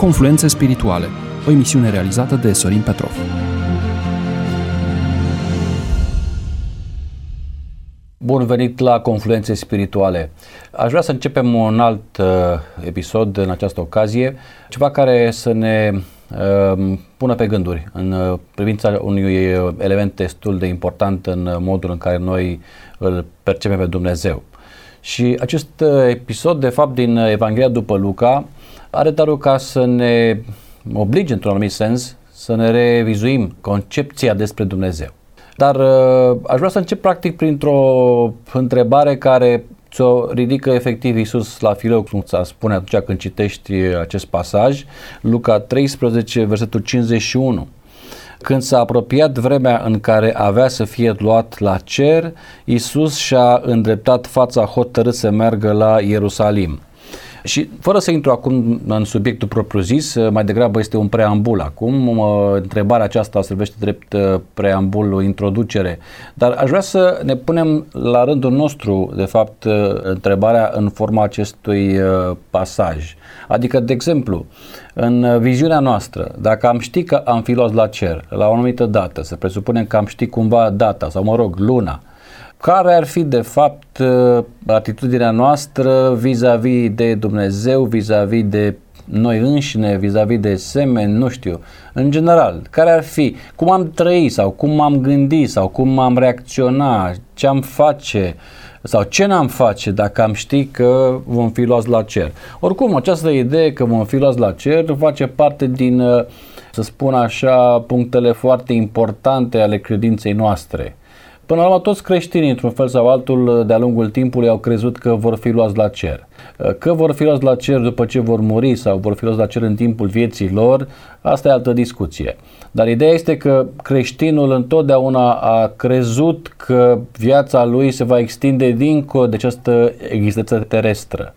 Confluențe spirituale, o emisiune realizată de Sorin Petrov. Bun venit la Confluențe spirituale. Aș vrea să începem un alt episod în această ocazie, ceva care să ne pună pe gânduri în privința unui element destul de important în modul în care noi îl percepem pe Dumnezeu. Și acest episod, de fapt, din Evanghelia după Luca, are darul ca să ne oblige, într-un anumit sens, să ne revizuim concepția despre Dumnezeu. Dar aș vrea să încep practic printr-o întrebare care ți-o ridică efectiv Iisus la fileu, cum ți-a spune atunci când citești acest pasaj, Luca 13, versetul 51. Când s-a apropiat vremea în care avea să fie luat la cer, Iisus și-a îndreptat fața hotărât să meargă la Ierusalim. Și fără să intru acum în subiectul propriu-zis, mai degrabă este un preambul acum, întrebarea aceasta servește drept preambul, o introducere, dar aș vrea să ne punem la rândul nostru, de fapt, întrebarea în forma acestui pasaj. Adică, de exemplu, în viziunea noastră, dacă am ști că am fi luați la cer la o anumită dată, să presupunem că am ști cumva data sau, mă rog, luna, care ar fi de fapt atitudinea noastră vis-a-vis de Dumnezeu, vis-a-vis de noi înșine, vis-a-vis de semeni, nu știu, în general, care ar fi, cum am trăit sau cum am gândit sau cum am reacționa, ce am face sau ce n-am face dacă am ști că vom fi luați la cer. Oricum, această idee că vom fi luați la cer face parte din, să spun așa, punctele foarte importante ale credinței noastre. Până la urmă, toți creștinii, într-un fel sau altul, de-a lungul timpului au crezut că vor fi luați la cer. Că vor fi luați la cer după ce vor muri sau vor fi luați la cer în timpul vieții lor, asta e altă discuție. Dar ideea este că creștinul întotdeauna a crezut că viața lui se va extinde dincolo de această existență terestră.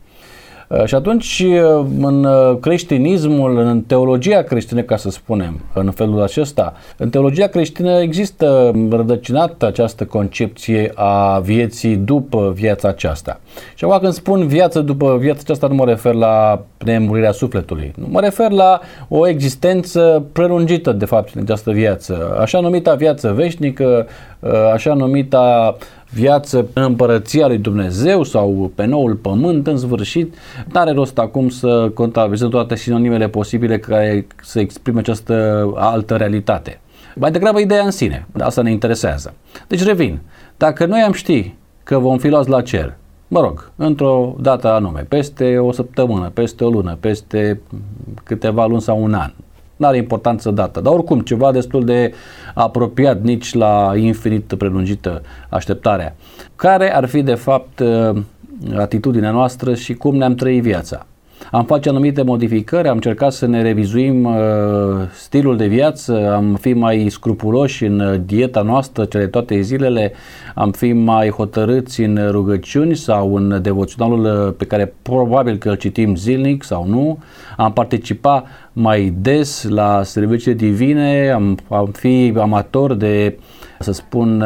Și atunci, în creștinismul, în teologia creștină, ca să spunem, în felul acesta, în teologia creștină există rădăcinată această concepție a vieții după viața aceasta. Și acum când spun viață după viața aceasta, nu mă refer la nemurirea sufletului, nu mă refer la o existență prelungită, de fapt, în această viață, așa numita viață veșnică, așa numita viață în împărăția lui Dumnezeu sau pe noul pământ în sfârșit. N-are rost acum să contabilizăm toate sinonimele posibile care să exprime această altă realitate. Mai degrabă ideea în sine, asta ne interesează. Deci revin, dacă noi am ști că vom fi luați la cer, mă rog, într-o dată anume, peste o săptămână, peste o lună, peste câteva luni sau un an, n-are importanță dată, dar oricum ceva destul de apropiat, nici la infinit prelungită așteptarea. Care ar fi de fapt atitudinea noastră și cum ne-am trăit viața? Am face anumite modificări, am încercat să ne revizuim stilul de viață, am fi mai scrupuloși în dieta noastră cele toate zilele, am fi mai hotărâți în rugăciuni sau în devoționalul pe care probabil că îl citim zilnic sau nu, am participa mai des la serviciile divine, am fi amatori de, să spun,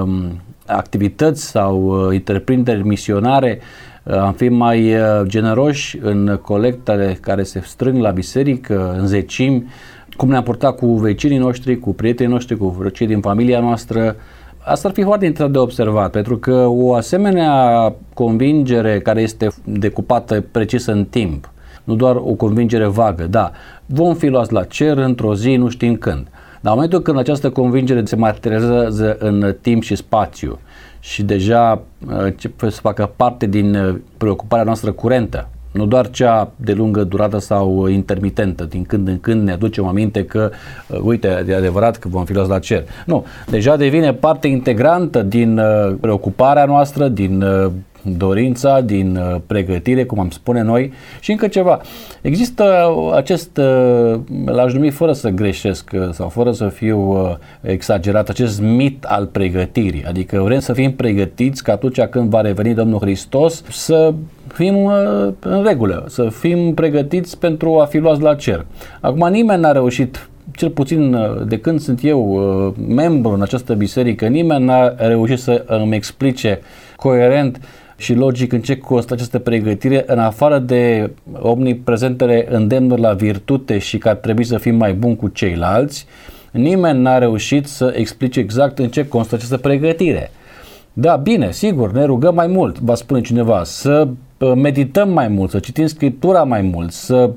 activități sau întreprinderi misionare, am fi mai generoși în colectele care se strâng la biserică, în zecimi, cum ne-am purtat cu vecinii noștri, cu prietenii noștri, cu cei din familia noastră. Asta ar fi foarte interesant de observat, pentru că o asemenea convingere care este decupată precis în timp, nu doar o convingere vagă, da, vom fi luați la cer într-o zi, nu știm când. Dar în momentul când această convingere se materializează în timp și spațiu și deja începe să facă parte din preocuparea noastră curentă, nu doar cea de lungă durată sau intermitentă, din când în când ne aducem aminte că, uite, e adevărat că vom fi luați la cer. Nu, deja devine parte integrantă din preocuparea noastră, din dorința, din pregătire, cum am spune noi. Și încă ceva, există acest, l-aș numi fără să greșesc sau fără să fiu exagerat, acest mit al pregătirii, adică vrem să fim pregătiți că atunci când va reveni Domnul Hristos să fim în regulă, să fim pregătiți pentru a fi luați la cer. Acum nimeni n-a reușit, cel puțin de când sunt eu membru în această biserică, nimeni n-a reușit să îmi explice coerent și logic în ce constă această pregătire, în afară de omniprezentele îndemnuri la virtute și că ar trebui să fim mai buni cu ceilalți, nimeni n-a reușit să explice exact în ce constă această pregătire. Da, bine, sigur, ne rugăm mai mult, va spune cineva, să medităm mai mult, să citim Scriptura mai mult, să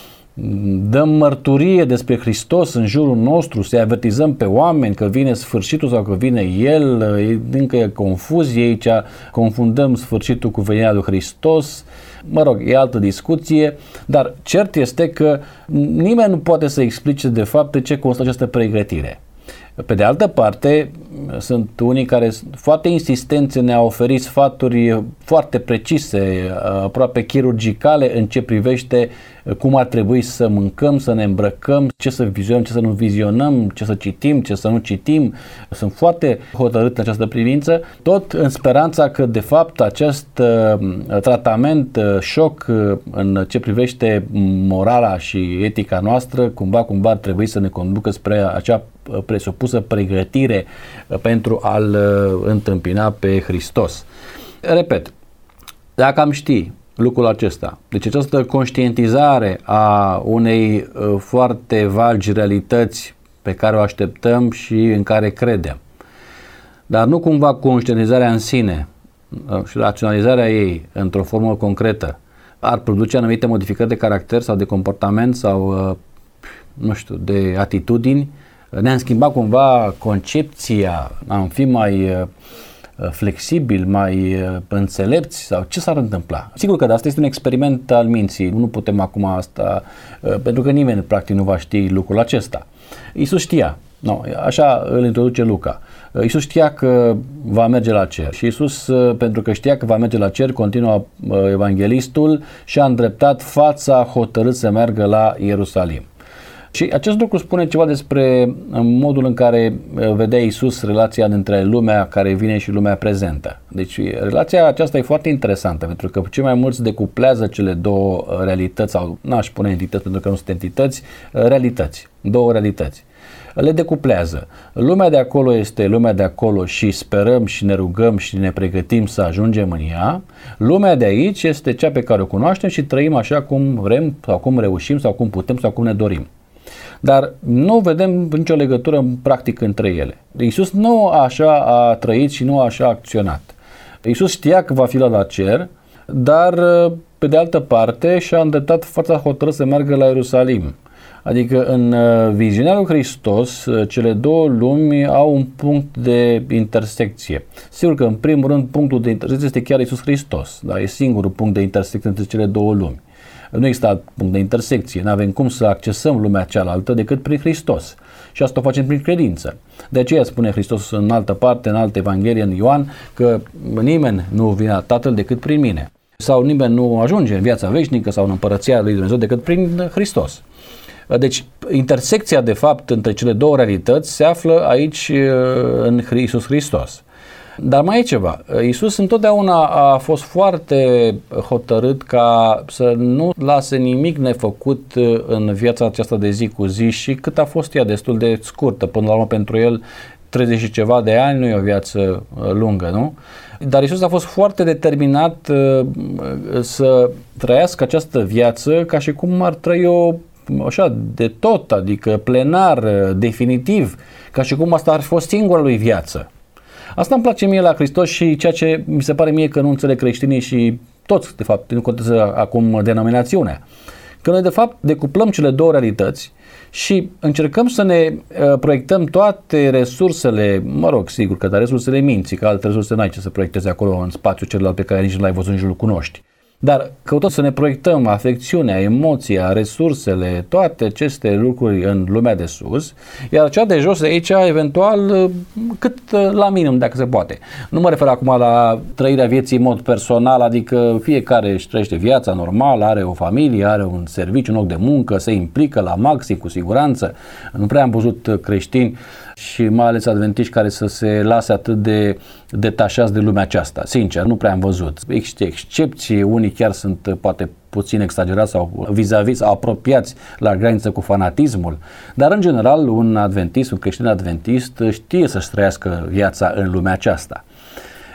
dăm mărturie despre Hristos în jurul nostru, să-i avertizăm pe oameni că vine sfârșitul sau că vine El, încă e confuzie aici, confundăm sfârșitul cu venirea lui Hristos, mă rog, e altă discuție, dar cert este că nimeni nu poate să explice de fapt de ce constă această pregătire. Pe de altă parte, sunt unii care foarte insistenți ne-au oferit sfaturi foarte precise, aproape chirurgicale în ce privește cum ar trebui să mâncăm, să ne îmbrăcăm, ce să vizionăm, ce să nu vizionăm, ce să citim, ce să nu citim. Sunt foarte hotărât în această privință, tot în speranța că de fapt acest tratament șoc în ce privește morala și etica noastră cumva ar trebui să ne conducă spre acea presupusă pregătire pentru a-L întâmpina pe Hristos. Repet, dacă am ști lucrul acesta, deci această conștientizare a unei foarte vagi realități pe care o așteptăm și în care credem, dar nu cumva conștientizarea în sine și raționalizarea ei într-o formă concretă ar produce anumite modificări de caracter sau de comportament sau, nu știu, de atitudini, ne-am schimbat cumva concepția, am fi mai flexibil, mai înțelepți sau ce s-ar întâmpla? Sigur că asta este un experiment al minții, nu putem acum asta, pentru că nimeni practic nu va ști lucrul acesta. Iisus știa, așa îl introduce Luca. Iisus știa că va merge la cer și Iisus, pentru că știa că va merge la cer, continuă evanghelistul și a îndreptat fața hotărât să meargă la Ierusalim. Și acest lucru spune ceva despre modul în care vedea Iisus relația între lumea care vine și lumea prezentă. Deci relația aceasta e foarte interesantă, pentru că cei mai mulți decuplează cele două realități, sau n-aș spune entități pentru că nu sunt entități, realități, două realități. Le decuplează. Lumea de acolo este lumea de acolo și sperăm și ne rugăm și ne pregătim să ajungem în ea. Lumea de aici este cea pe care o cunoaștem și trăim așa cum vrem sau cum reușim sau cum putem sau cum ne dorim. Dar nu vedem nicio legătură practic între ele. Iisus nu așa a trăit și nu așa a acționat. Iisus știa că va fi la cer, dar pe de altă parte și-a îndreptat fața hotărât să meargă la Ierusalim. Adică în viziunea lui Hristos, cele două lumi au un punct de intersecție. Sigur că în primul rând punctul de intersecție este chiar Iisus Hristos, dar e singurul punct de intersecție între cele două lumi. Nu există alt punct de intersecție, nu avem cum să accesăm lumea cealaltă decât prin Hristos. Și asta o facem prin credință. De aceea spune Hristos în altă parte, în altă Evanghelie, în Ioan, că nimeni nu vine la Tatăl decât prin mine. Sau nimeni nu ajunge în viața veșnică sau în împărăția lui Dumnezeu decât prin Hristos. Deci, intersecția de fapt între cele două realități se află aici în Iisus Hristos. Dar mai e ceva. Iisus întotdeauna a fost foarte hotărât ca să nu lase nimic nefăcut în viața aceasta de zi cu zi și cât a fost ea destul de scurtă. Până la urmă pentru el 30 și ceva de ani nu e o viață lungă, nu? Dar Iisus a fost foarte determinat să trăiască această viață ca și cum ar trăi-o așa de tot, adică plenar, definitiv, ca și cum asta ar fi fost singura lui viață. Asta îmi place mie la Hristos și ceea ce mi se pare mie că nu înțeleg creștinii și toți, de fapt, nu contează acum denominațiunea. Că noi, de fapt, decuplăm cele două realități și încercăm să ne proiectăm toate resursele, mă rog, sigur că resursele minții, că alte resurse n-ai ce să proiectezi acolo în spațiul celălalt pe care nici nu l-ai văzut, nici nu-l cunoști. Dar căutăm să ne proiectăm afecțiunea, emoția, resursele, toate aceste lucruri în lumea de sus, iar cea de jos aici, eventual, cât la minim, dacă se poate. Nu mă refer acum la trăirea vieții în mod personal, adică fiecare își trăiește viața normală, are o familie, are un serviciu, un loc de muncă, se implică la maxim, cu siguranță. Nu prea am văzut creștini și mai ales adventiști care să se lase atât de detașați de lumea aceasta. Sincer, nu prea am văzut. Există excepții, unii chiar sunt poate puțin exagerați sau vis-a-vis, apropiați la graniță cu fanatismul, dar în general un adventist, un creștin adventist știe să-și trăiască viața în lumea aceasta.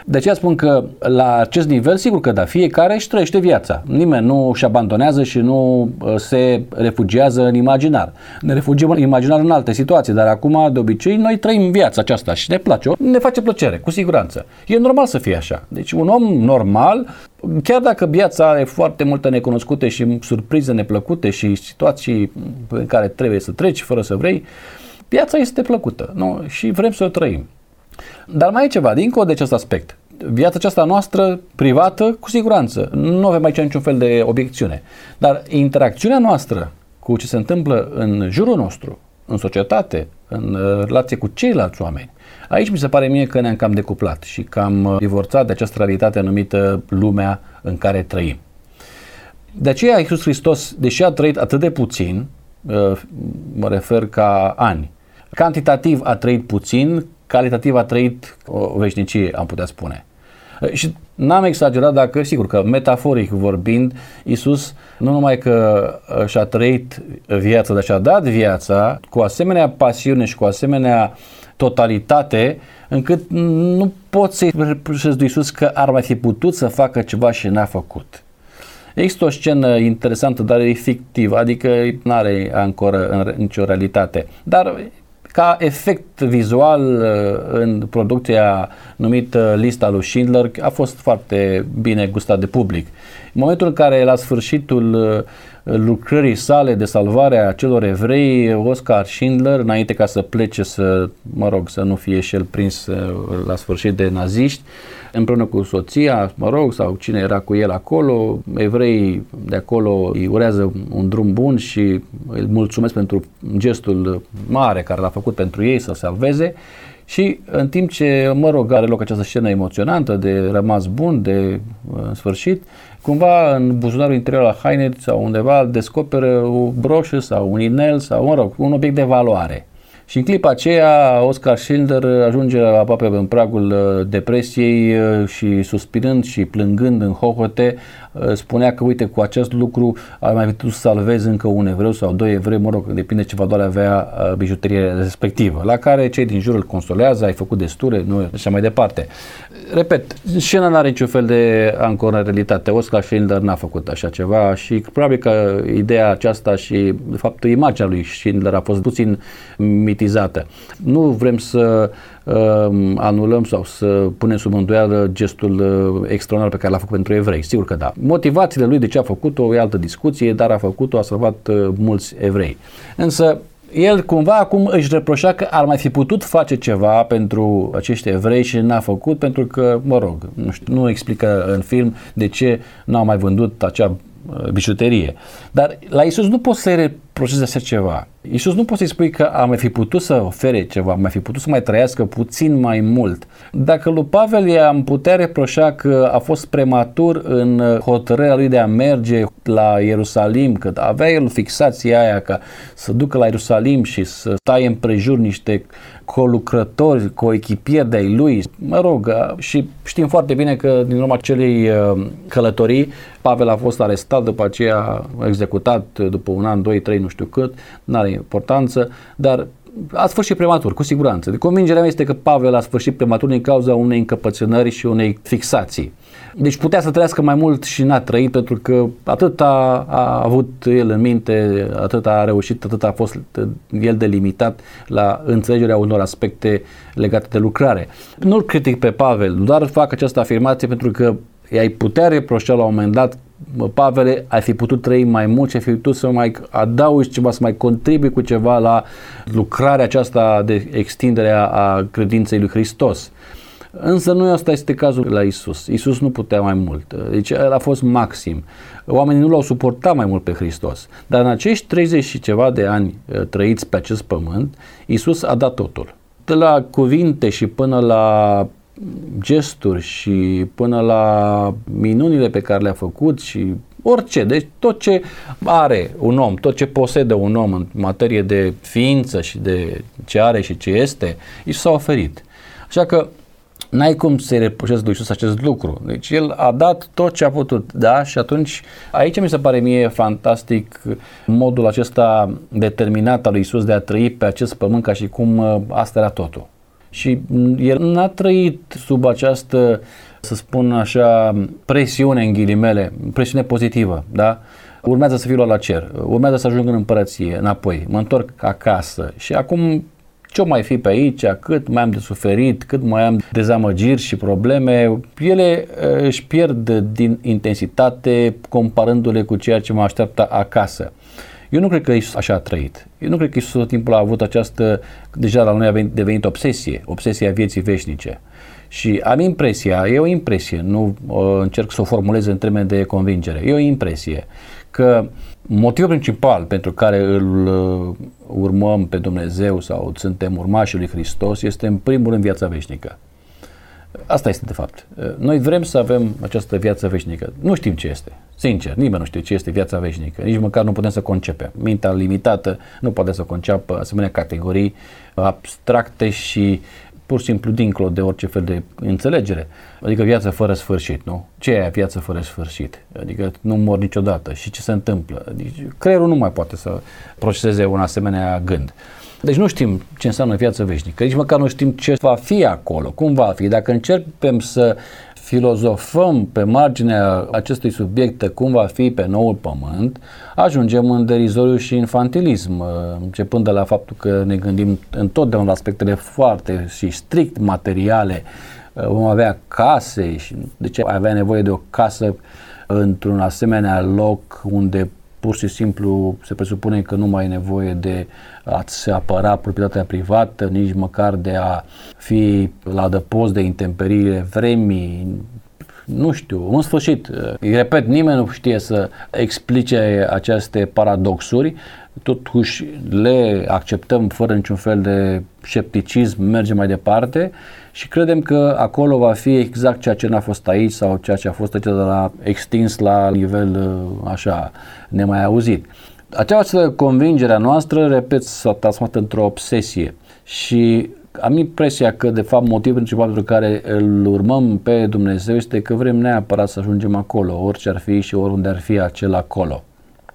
De aceea spun că la acest nivel, sigur că da, fiecare își trăiește viața. Nimeni nu își abandonează și nu se refugiază în imaginar. Ne refugiem în imaginar în alte situații, dar acum, de obicei, noi trăim viața aceasta și ne place. Ne face plăcere, cu siguranță. E normal să fie așa. Deci un om normal, chiar dacă viața are foarte multe necunoscute și surprize neplăcute și situații în care trebuie să treci fără să vrei, viața este plăcută, nu? Și vrem să o trăim. Dar mai e ceva, dincolo de acest aspect. Viața aceasta noastră, privată, cu siguranță. Nu avem aici niciun fel de obiecțiune. Dar interacțiunea noastră cu ce se întâmplă în jurul nostru, în societate, în relație cu ceilalți oameni, aici mi se pare mie că ne-am cam decuplat și că am divorțat de această realitate numită lumea în care trăim. De aceea Iisus Hristos, deși a trăit atât de puțin, mă refer ca ani, cantitativ a trăit puțin, calitativ a trăit o veșnicie, am putea spune. Și n-am exagerat dacă, sigur că metaforic vorbind, Iisus nu numai că și-a trăit viața, dar și-a dat viața cu asemenea pasiune și cu asemenea totalitate, încât nu pot să-i reproșez lui Iisus că ar mai fi putut să facă ceva și n-a făcut. Există o scenă interesantă, dar e fictivă, adică nu are ancoră în nicio realitate, dar ca efect vizual în producția numită Lista lui Schindler a fost foarte bine gustat de public. În momentul în care la sfârșitul lucrării sale de salvare a celor evrei, Oskar Schindler, înainte ca să plece să nu fie și el prins la sfârșit de naziști, împreună cu soția, sau cine era cu el acolo, evreii de acolo îi urează un drum bun și îi mulțumesc pentru gestul mare care l-a făcut pentru ei să salveze. Și în timp ce, are loc această scenă emoționantă de rămas bun, de în sfârșit, cumva în buzunarul interior al hainei sau undeva descoperă o broșă sau un inel sau, un obiect de valoare. Și în clipa aceea, Oskar Schindler ajunge aproape în pragul depresiei și suspinând și plângând în hohote, spunea că, uite, cu acest lucru ar mai putut să salveze încă un evreu sau doi evrei, depinde ce valoare avea bijuteria respectivă, la care cei din jur îl consolează, ai făcut destule, nu, așa mai departe. Repet, scena n-are niciun fel de ancoră în realitate. Oskar Schindler n-a făcut așa ceva și probabil că ideea aceasta și, de fapt, imaginea lui Schindler a fost puțin mitizată. Nu vrem să anulăm sau să punem sub îndoială gestul extraordinar pe care l-a făcut pentru evrei. Sigur că da. Motivațiile lui de ce a făcut-o e altă discuție, dar a făcut-o, a salvat mulți evrei. Însă el cumva acum își reproșa că ar mai fi putut face ceva pentru acești evrei și n-a făcut pentru că, nu explică în film de ce n-au mai vândut acea bijuterie. Dar la Iisus nu poți să-i reproșezi așa ceva. Iisus nu poți să-i spui că a mai fi putut să ofere ceva, mai fi putut să mai trăiască puțin mai mult. Dacă lui Pavel i-am putea reproșa că a fost prematur în hotărârea lui de a merge la Ierusalim, că avea el fixația aia ca să ducă la Ierusalim și să taie împrejur niște colucrători, coechipieri de-ai lui, și știm foarte bine că din urma acelei călătorii Pavel a fost arestat, după aceea executat după un an, 2, 3, nu știu cât, n-are importanță, dar a sfârșit prematur, cu siguranță. De convingerea mea este că Pavel a sfârșit prematur din cauza unei încăpățânări și unei fixații. Deci putea să trăiască mai mult și n-a trăit, pentru că atât a avut el în minte, atât a reușit, atât a fost el delimitat la înțelegerea unor aspecte legate de lucrare. Nu-l critic pe Pavel, doar fac această afirmație pentru că i-ai putea reproșa la un moment dat: Pavele, ai fi putut trăi mai mult și ai fi putut să mai adaugi ceva, să mai contribui cu ceva la lucrarea aceasta de extindere a credinței lui Hristos. Însă nu asta este cazul la Iisus. Iisus nu putea mai mult. Deci el a fost maxim. Oamenii nu l-au suportat mai mult pe Hristos. Dar în acești 30 și ceva de ani trăiți pe acest pământ, Iisus a dat totul. De la cuvinte și până la gesturi și până la minunile pe care le-a făcut și orice, deci tot ce are un om, tot ce posedă un om în materie de ființă și de ce are și ce este, Iisus a oferit. Așa că n-ai cum să-i reproșezi lui Iisus acest lucru. Deci el a dat tot ce a putut da și atunci aici mi se pare mie fantastic modul acesta determinat al lui Iisus de a trăi pe acest pământ ca și cum asta era totul. Și el n-a trăit sub această, să spun așa, presiune în ghilimele, presiune pozitivă, da? Urmează să fiu luat la cer, urmează să ajung în împărăție, înapoi, mă întorc acasă și acum ce-o mai fi pe aici, cât mai am de suferit, cât mai am dezamăgiri și probleme, ele își pierd din intensitate comparându-le cu ceea ce mă așteaptă acasă. Eu nu cred că Iisus așa a trăit. Eu nu cred că Iisus tot timpul a avut această, deja la noi a devenit obsesia vieții veșnice. Și am impresia, e o impresie, nu încerc să o formulez în termeni de convingere, e o impresie că motivul principal pentru care îl urmăm pe Dumnezeu sau suntem urmașii lui Hristos este în primul rând viața veșnică. Asta este de fapt. Noi vrem să avem această viață veșnică. Nu știm ce este. Sincer, nimeni nu știe ce este viața veșnică. Nici măcar nu putem să concepem. Mintea limitată nu poate să conceapă asemenea categorii abstracte și pur și simplu dincolo de orice fel de înțelegere. Adică viață fără sfârșit, nu? Ce e viață fără sfârșit? Adică nu mor niciodată. Și ce se întâmplă? Deci, creierul nu mai poate să proceseze un asemenea gând. Deci nu știm ce înseamnă viață veșnică, nici măcar nu știm ce va fi acolo, cum va fi. Dacă începem să filozofăm pe marginea acestui subiect cum va fi pe noul pământ, ajungem în derizoriu și infantilism, începând de la faptul că ne gândim întotdeauna la aspectele foarte și strict materiale. Vom avea case și de ce avea nevoie de o casă într-un asemenea loc unde pur și simplu se presupune că nu mai e nevoie de a-ți apăra proprietatea privată, nici măcar de a fi la adăpost de intemperiile vremii. Nu știu, în sfârșit, repet, nimeni nu știe să explice aceste paradoxuri, totuși le acceptăm fără niciun fel de scepticism, mergem mai departe și credem că acolo va fi exact ceea ce n-a fost aici sau ceea ce a fost aici de la extins la nivel așa nemai auzit. Această convingerea noastră, repet, s-a transformat într-o obsesie și am impresia că, de fapt, motivul principal pentru care îl urmăm pe Dumnezeu este că vrem neapărat să ajungem acolo, orice ar fi și oriunde ar fi acel acolo.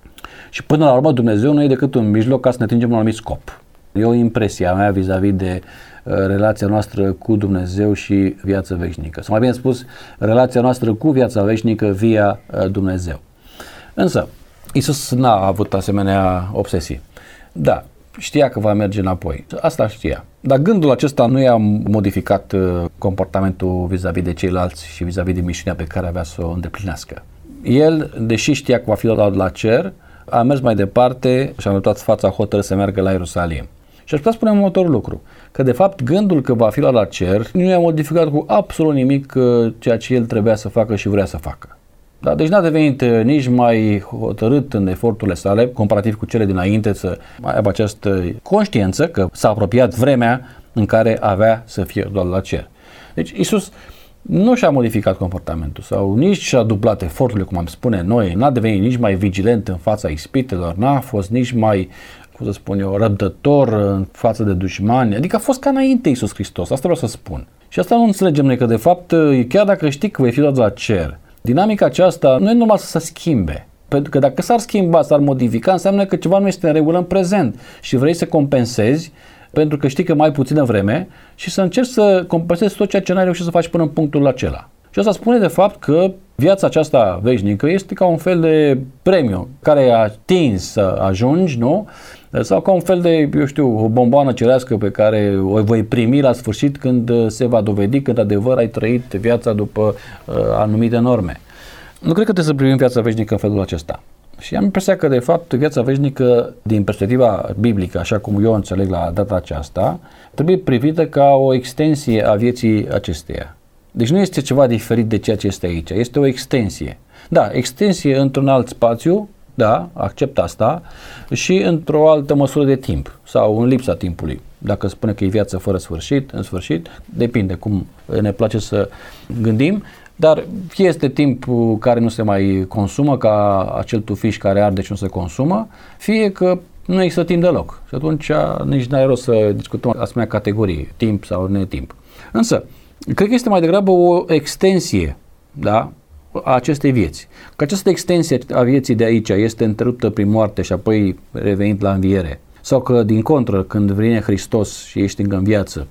Și până la urmă Dumnezeu nu e decât un mijloc ca să ne atingem un anumit scop. E o impresie a mea vis-a-vis de relația noastră cu Dumnezeu și viața veșnică. Sau mai bine spus, relația noastră cu viața veșnică via Dumnezeu. Însă, Iisus n-a avut asemenea obsesii. Da, știa că va merge înapoi. Asta știa. Dar gândul acesta nu i-a modificat comportamentul vis-a-vis de ceilalți și vis-a-vis de misiunea pe care avea să o îndeplinească. El, deși știa că va fi luat la cer, a mers mai departe și a notat fața hotărât să meargă la Ierusalim. Și aș putea spune următorul lucru, că de fapt gândul că va fi luat la cer nu i-a modificat cu absolut nimic ceea ce el trebuia să facă și vrea să facă. Da? Deci n-a devenit nici mai hotărât în eforturile sale, comparativ cu cele dinainte, să mai aibă această conștiință că s-a apropiat vremea în care avea să fie luat la cer. Deci Iisus nu și-a modificat comportamentul sau nici și-a dublat eforturile, cum am spune noi, n-a devenit nici mai vigilent în fața ispitelor, n-a fost nici mai, cum să spun eu, răbdător în față de dușmani, adică a fost ca înainte Iisus Hristos, asta vreau să spun. Și asta nu înțelegem noi, că de fapt, chiar dacă știi că vei fi luat la cer, dinamica aceasta nu e normal să se schimbe. Pentru că dacă s-ar schimba, s-ar modifica, înseamnă că ceva nu este în regulă în prezent și vrei să compensezi pentru că știi că mai ai puțină vreme și să încerci să compensezi tot ceea ce n-ai reușit să faci până în punctul acela. Și asta spune de fapt că viața aceasta veșnică este ca un fel de premiu care ai atins să ajungi, nu? Sau ca un fel de, eu știu, o bomboană cerească pe care o voi primi la sfârșit când se va dovedi că de adevăr ai trăit viața după anumite norme. Nu cred că trebuie să privim viața veșnică în felul acesta. Și am impresia că, de fapt, viața veșnică, din perspectiva biblică, așa cum eu o înțeleg la data aceasta, trebuie privită ca o extensie a vieții acesteia. Deci nu este ceva diferit de ceea ce este aici, este o extensie. Da, extensie într-un alt spațiu, da, accept asta, și într-o altă măsură de timp sau în lipsa timpului. Dacă spune că e viață fără sfârșit, în sfârșit, depinde cum ne place să gândim, dar fie este timp care nu se mai consumă, ca acel tufiș care arde și nu se consumă, fie că nu există timp deloc. Și atunci nici n-ai rost să discutăm asemenea categorii, timp sau netimp. Însă, cred că este mai degrabă o extensie, da, a acestei vieți. Că această extensie a vieții de aici este întreruptă prin moarte și apoi revenind la înviere. Sau că, din contră, când vine Hristos și ești încă în viață,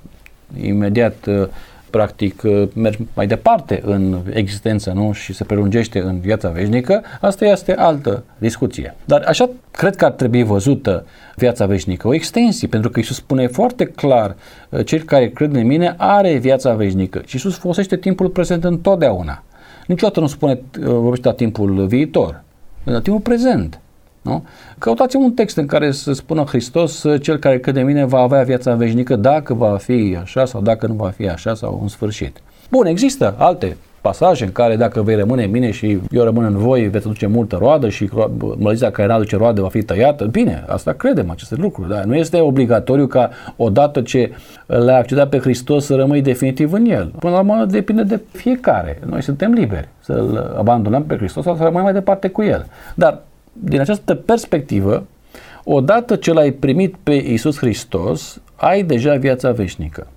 imediat practic mergi mai departe în existență, nu? Și se prelungește în viața veșnică, asta este altă discuție. Dar așa cred că ar trebui văzută viața veșnică, o extensie, pentru că Iisus spune foarte clar, cel care crede în mine are viața veșnică. Și Iisus folosește timpul prezent întotdeauna. Niciodată nu spune, vorbește la timpul viitor, la timpul prezent. Nu? Căutați un text în care să spună Hristos, cel care crede în mine va avea viața veșnică dacă va fi așa sau dacă nu va fi așa sau în sfârșit. Bun, există alte pasaje în care dacă vei rămâne în mine și eu rămân în voi, veți aduce multă roadă și mălăzia care n-aduce roadă va fi tăiată. Bine, asta credem, aceste lucruri, dar nu este obligatoriu ca odată ce l-ai acceptat pe Hristos să rămâi definitiv în El. Până la urmă depinde de fiecare. Noi suntem liberi să-L abandonăm pe Hristos sau să rămânem mai departe cu El. Dar din această perspectivă, odată ce l-ai primit pe Iisus Hristos, ai deja viața veșnică.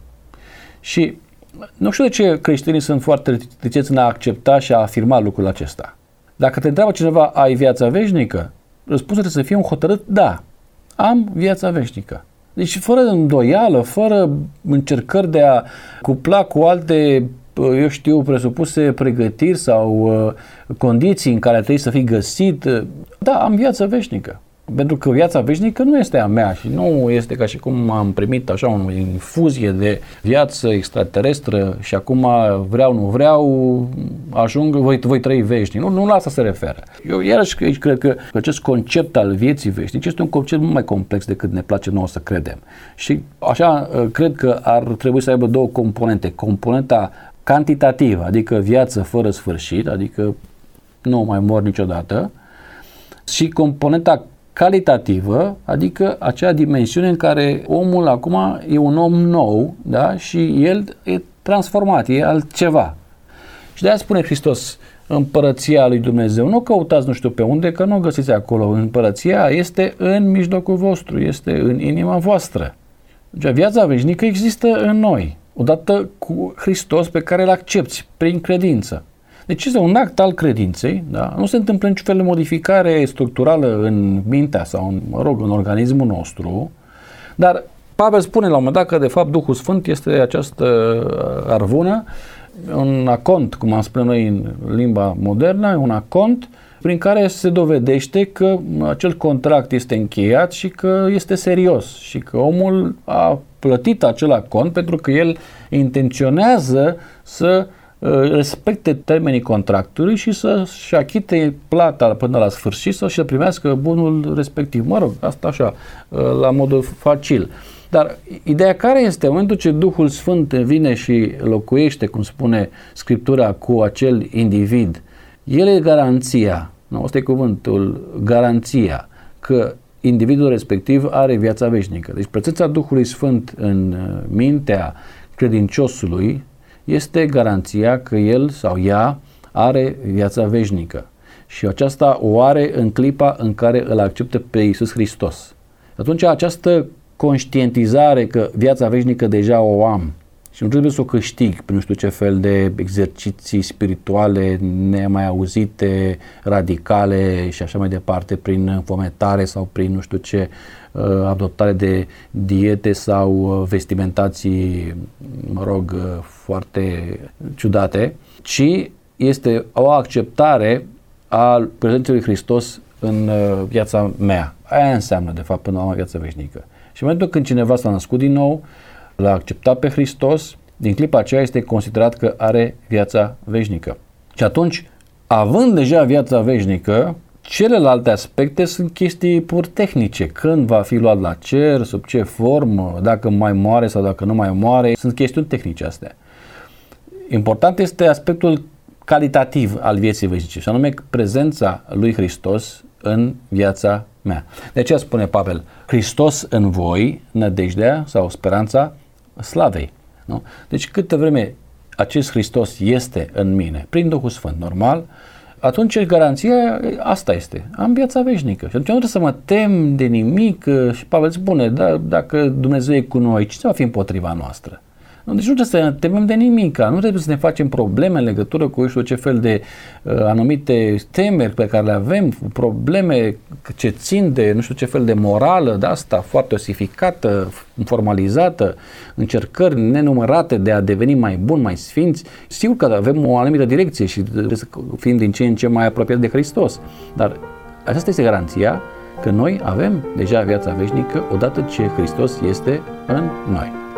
Și nu știu de ce creștinii sunt foarte reticenți în a accepta și a afirma lucrul acesta. Dacă te întreabă cineva, ai viața veșnică? Răspunsul trebuie să fie un hotărât da, am viața veșnică. Deci fără îndoială, fără încercări de a cupla cu alte, eu știu, presupuse pregătiri sau condiții în care trebuie să fii găsit, da, am viața veșnică. Pentru că viața veșnică nu este a mea și nu este ca și cum am primit așa o infuzie de viață extraterestră și acum vreau, nu vreau, ajung, voi trăi veșnic. Nu la asta se referă. Eu iarăși cred că acest concept al vieții veșnice este un concept mult mai complex decât ne place nouă să credem. Și așa cred că ar trebui să aibă două componente. Componenta cantitativă, adică viață fără sfârșit, adică nu mai mor niciodată, și componenta calitativă, adică acea dimensiune în care omul acum e un om nou, da? Și el e transformat, e altceva. Și de-aia spune Hristos, împărăția lui Dumnezeu, nu căutați nu știu pe unde, că nu o găsiți acolo. Împărăția este în mijlocul vostru, este în inima voastră. Deci viața veșnică există în noi, odată cu Hristos pe care îl accepți prin credință. Deci este un act al credinței, da? Nu se întâmplă niciun fel de modificare structurală în mintea sau, în organismul nostru, dar Pavel spune la un moment dat că de fapt Duhul Sfânt este această arvună, un acont, cum am spune noi în limba modernă, un acont prin care se dovedește că acel contract este încheiat și că este serios și că omul a plătit acel acont pentru că el intenționează să respecte termenii contractului și să-și achite plata până la sfârșit sau să primească bunul respectiv. Mă rog, asta așa, la modul facil. Dar ideea care este? În momentul ce Duhul Sfânt vine și locuiește, cum spune Scriptura, cu acel individ, el e garanția, nu, ăsta e cuvântul, garanția că individul respectiv are viața veșnică. Deci prezența Duhului Sfânt în mintea credinciosului este garanția că el sau ea are viața veșnică. Și aceasta o are în clipa în care îl acceptă pe Iisus Hristos. Atunci această conștientizare că viața veșnică deja o am și nu trebuie să o câștig prin nu știu ce fel de exerciții spirituale nemai auzite, radicale și așa mai departe, prin înfometare sau prin nu știu ce adoptare de diete sau vestimentații, mă rog, foarte ciudate, ci este o acceptare a prezenței lui Hristos în viața mea. Aia înseamnă, de fapt, până la urmă, viața veșnică. Și în momentul când cineva s-a născut din nou, l-a acceptat pe Hristos, din clipa aceea este considerat că are viața veșnică. Și atunci, având deja viața veșnică, celelalte aspecte sunt chestii pur tehnice. Când va fi luat la cer, sub ce formă, dacă mai moare sau dacă nu mai moare, sunt chestiuni tehnice astea. Important este aspectul calitativ al vieții veșnice, și anume prezența lui Hristos în viața mea. De aceea spune Pavel, Hristos în voi, nădejdea sau speranța slavei. Nu? Deci câtă vreme acest Hristos este în mine, prin Duhul Sfânt, normal, atunci garanția asta este, am viața veșnică. Și atunci nu trebuie să mă tem de nimic și Pavel spune, da, dacă Dumnezeu e cu noi, cine va fi împotriva noastră? Deci nu trebuie să ne temem de nimic, nu trebuie să ne facem probleme în legătură cu ce fel de anumite temeri pe care le avem, probleme ce țin de nu știu ce fel de morală, de asta foarte osificată, formalizată, încercări nenumărate de a deveni mai buni, mai sfinți. Sigur că avem o anumită direcție și trebuie să fim din ce în ce mai apropiați de Hristos, dar aceasta este garanția că noi avem deja viața veșnică odată ce Hristos este în noi.